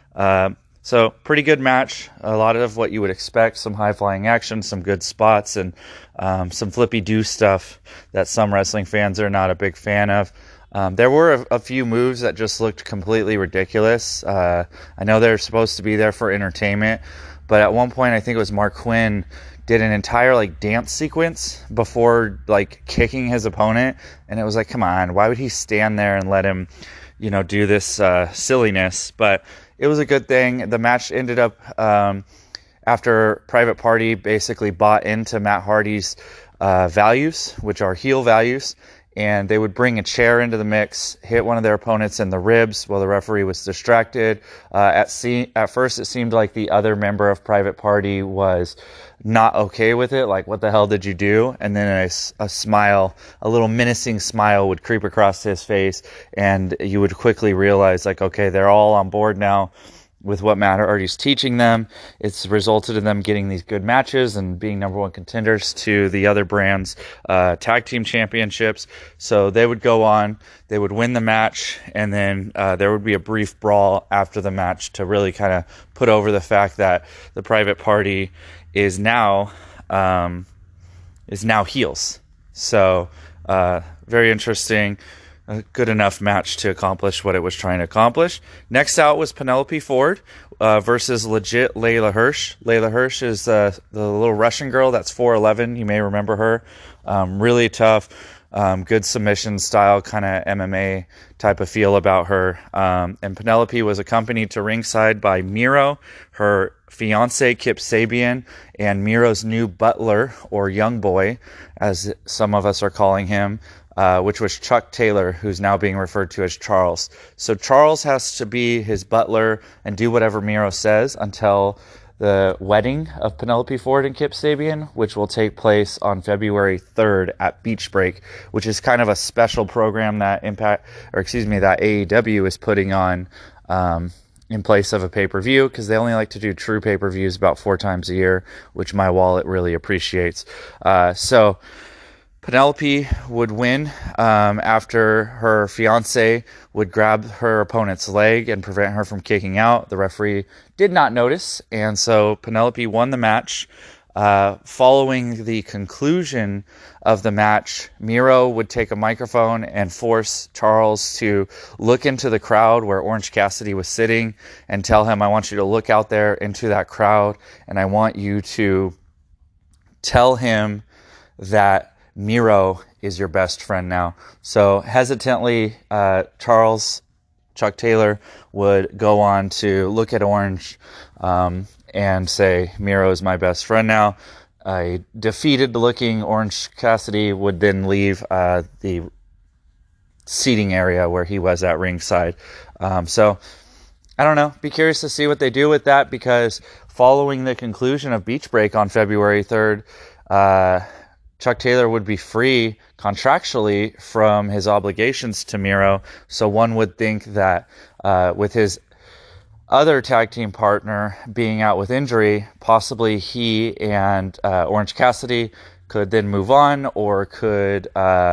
So, pretty good match. A lot of what you would expect, some high-flying action, some good spots, and some flippy-do stuff that some wrestling fans are not a big fan of. There were a few moves that just looked completely ridiculous. I know they're supposed to be there for entertainment, but at one point, I think it was Mark Quinn did an entire dance sequence before kicking his opponent, and it was like, come on, why would he stand there and let him, do this silliness? But it was a good thing. The match ended up after Private Party basically bought into Matt Hardy's values, which are heel values. And they would bring a chair into the mix, hit one of their opponents in the ribs while the referee was distracted. At first, it seemed like the other member of Private Party was not okay with it. Like, what the hell did you do? And then a smile, a little menacing smile would creep across his face. And you would quickly realize, okay, they're all on board now with what Matt Hardy's teaching them. It's resulted in them getting these good matches and being number one contenders to the other brand's tag team championships. So they would go on, they would win the match, and then there would be a brief brawl after the match to really kind of put over the fact that the Private Party is now heels. So very interesting. A good enough match to accomplish what it was trying to accomplish. Next out was Penelope Ford versus legit Layla Hirsch. Layla Hirsch is the little Russian girl that's 4'11". You may remember her. Really tough, good submission style, kind of MMA type of feel about her. And Penelope was accompanied to ringside by Miro, her fiance Kip Sabian, and Miro's new butler, or young boy, as some of us are calling him, which was Chuck Taylor, who's now being referred to as Charles. So Charles has to be his butler and do whatever Miro says until the wedding of Penelope Ford and Kip Sabian, which will take place on February 3rd at Beach Break, which is kind of a special program that that AEW is putting on in place of a pay-per-view, because they only like to do true pay-per-views about 4 times a year, which my wallet really appreciates. So Penelope would win after her fiance would grab her opponent's leg and prevent her from kicking out. The referee did not notice, and so Penelope won the match. Following the conclusion of the match, Miro would take a microphone and force Charles to look into the crowd where Orange Cassidy was sitting and tell him, I want you to look out there into that crowd, and I want you to tell him that Miro is your best friend now. So hesitantly, Chuck Taylor would go on to look at Orange and say, Miro is my best friend now. A defeated-looking Orange Cassidy would then leave the seating area where he was at ringside. So I don't know. Be curious to see what they do with that, because following the conclusion of Beach Break on February 3rd, Chuck Taylor would be free contractually from his obligations to Miro. So one would think that with his other tag team partner being out with injury, possibly he and Orange Cassidy could then move on, or could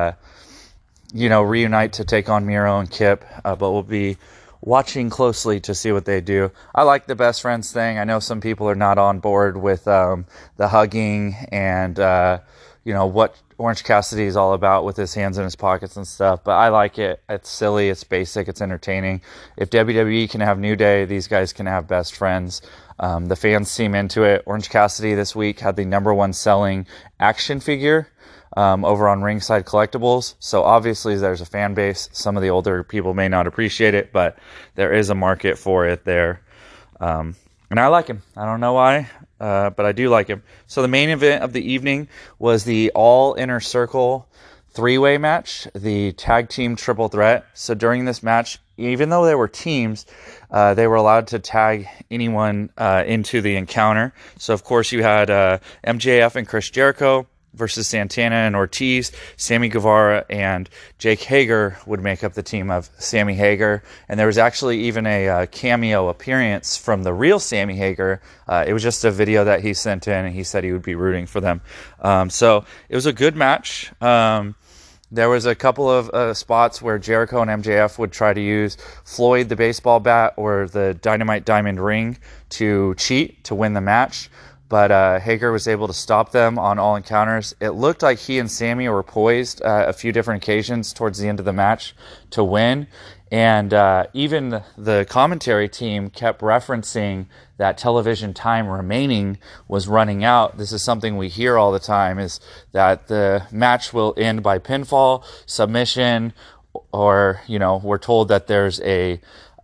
reunite to take on Miro and Kip. But we'll be watching closely to see what they do. I like the best friends thing. I know some people are not on board with the hugging and what Orange Cassidy is all about with his hands in his pockets and stuff, but I like it. It's silly, it's basic, it's entertaining. If WWE can have New Day, these guys can have best friends. The fans seem into it. Orange Cassidy this week had the number one selling action figure over on Ringside Collectibles. So obviously there's a fan base. Some of the older people may not appreciate it, but there is a market for it there. And I like him. I don't know why, but I do like him. So the main event of the evening was the All Inner Circle three-way match, the tag team triple threat. So during this match, even though there were teams, they were allowed to tag anyone into the encounter. So of course you had MJF and Chris Jericho versus Santana and Ortiz. Sammy Guevara and Jake Hager would make up the team of Sammy Hager. And there was actually even a cameo appearance from the real Sammy Hager. It was just a video that he sent in, and he said he would be rooting for them. So it was a good match. There was a couple of spots where Jericho and MJF would try to use Floyd the baseball bat or the Dynamite Diamond ring to cheat to win the match. But Hager was able to stop them on all encounters. It looked like he and Sammy were poised a few different occasions towards the end of the match to win. And even the commentary team kept referencing that television time remaining was running out. This is something we hear all the time, is that the match will end by pinfall, submission, or, we're told that there's a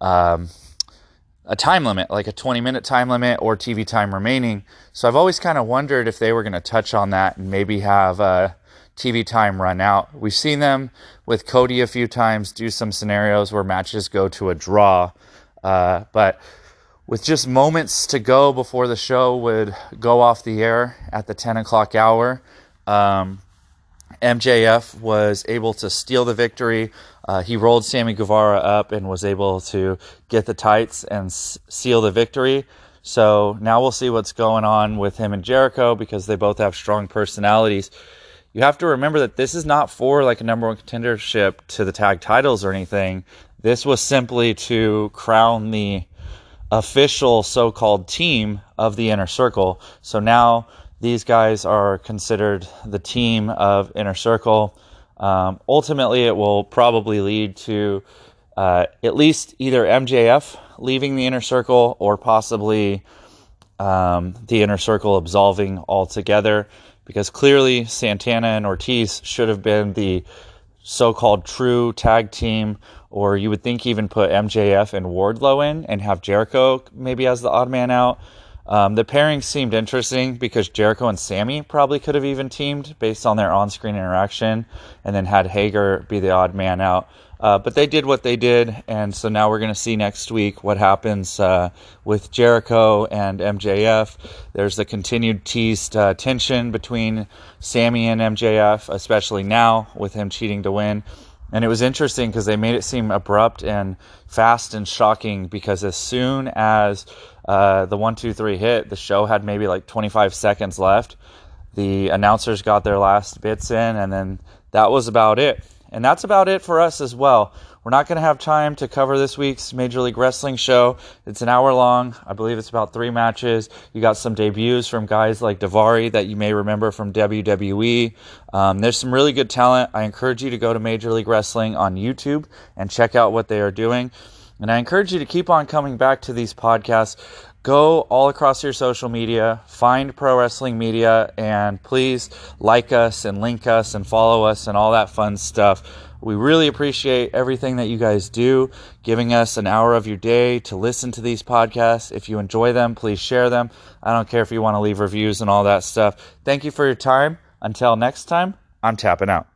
time limit, like a 20-minute time limit or TV time remaining. So I've always kind of wondered if they were going to touch on that and maybe have TV time run out. We've seen them with Cody a few times do some scenarios where matches go to a draw. But with just moments to go before the show would go off the air at the 10 o'clock hour, MJF was able to steal the victory. He rolled Sammy Guevara up and was able to get the tights and seal the victory. So now we'll see what's going on with him and Jericho, because they both have strong personalities. You have to remember that this is not for like a number one contendership to the tag titles or anything. This was simply to crown the official so-called team of the Inner Circle. So now these guys are considered the team of Inner Circle. Ultimately, it will probably lead to at least either MJF leaving the Inner Circle, or possibly the Inner Circle absolving altogether, because clearly Santana and Ortiz should have been the so-called true tag team, or you would think even put MJF and Wardlow in and have Jericho maybe as the odd man out. The pairing seemed interesting because Jericho and Sammy probably could have even teamed based on their on-screen interaction, and then had Hager be the odd man out. But they did what they did, and so now we're going to see next week what happens with Jericho and MJF. There's the continued teased tension between Sammy and MJF, especially now with him cheating to win. And it was interesting because they made it seem abrupt and fast and shocking, because as soon as the 1, 2, 3 hit, the show had maybe like 25 seconds left. The announcers got their last bits in, and then that was about it. And that's about it for us as well. We're not going to have time to cover this week's Major League Wrestling show. It's an hour long. I believe it's about 3 matches. You got some debuts from guys like Daivari that you may remember from WWE. There's some really good talent. I encourage you to go to Major League Wrestling on YouTube and check out what they are doing. And I encourage you to keep on coming back to these podcasts. go all across your social media, find Pro Wrestling Media, and please like us and link us and follow us and all that fun stuff. We really appreciate everything that you guys do, giving us an hour of your day to listen to these podcasts. If you enjoy them, please share them. I don't care if you want to leave reviews and all that stuff. Thank you for your time. Until next time, I'm tapping out.